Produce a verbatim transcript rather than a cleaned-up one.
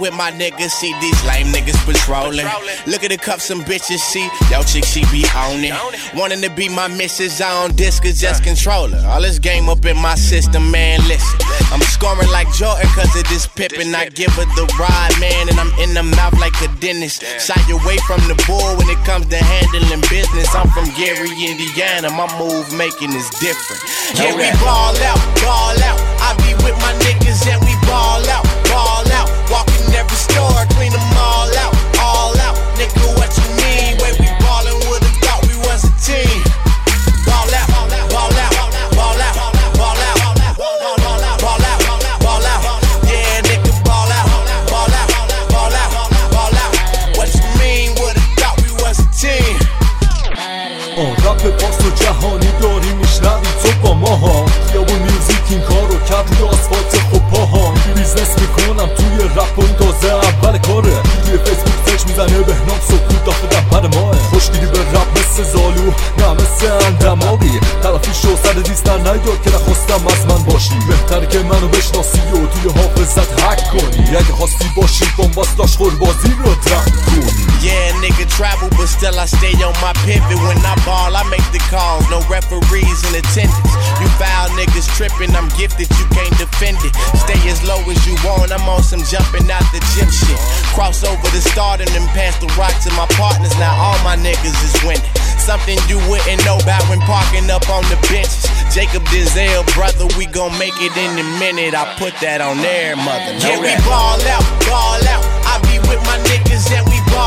with my niggas, see these lame niggas patrolling. Look at the cups some bitches see, yo chick she be on it. Wanting to be my missus, I on disc is just controller. All this game up in my system, man, listen. I'm scoring like Jordan cause of this Pippin. I give her the ride, man, and I'm in the mouth like a dentist. Shy away from the bull when it comes to handling business. I'm from Gary, Indiana, my move making is different. Yeah, we ball out, ball out. I be with my niggas and we ball out, ball out. Walk in every store, clean them all out, all out. Nigga, what you mean? Way we ballin', would've thought we was a team. Ball out, ball out, ball out, ball out, ball out, ball out, ball out. Yeah, nigga, ball out, ball out, ball out, ball out. What you mean? Would've thought we was a team. آن رپ پاس و جهانی داری میشنوی تو با ماها. خیابون میوزیک این کارو کرد روی آسفالت خوب پاها. بیزنس میکنم توی رپ و این تازه اول کاره. توی فیسبوک سرچ میزنه بهنام سکوت داخل پر ماه. خوشگیری به رپ مثل زالو نه مثل اندماغی. طرفی شو سر دیستر نیاد که نخواستم از من باشی. بهتره که منو بشناسی و توی حافظت حک کنی. اگه خواستی باشی بامباست لاشخور بازی رو درک کنی. Yeah, nigga travel, but still I stay on my pivot. When I ball, I make the calls, no referees in attendance. You foul niggas tripping, I'm gifted, you can't defend it. Stay as low as you want, I'm on some jumping out the gym shit. Cross over the stardom and pass the rock to my partners, now all my niggas is winning. Something you wouldn't know about when parking up on the benches. Jacob Dizelle, brother, we gon' make it in a minute. I put that on there, mother. Yeah, we ball out, ball out. I be with my niggas and we ball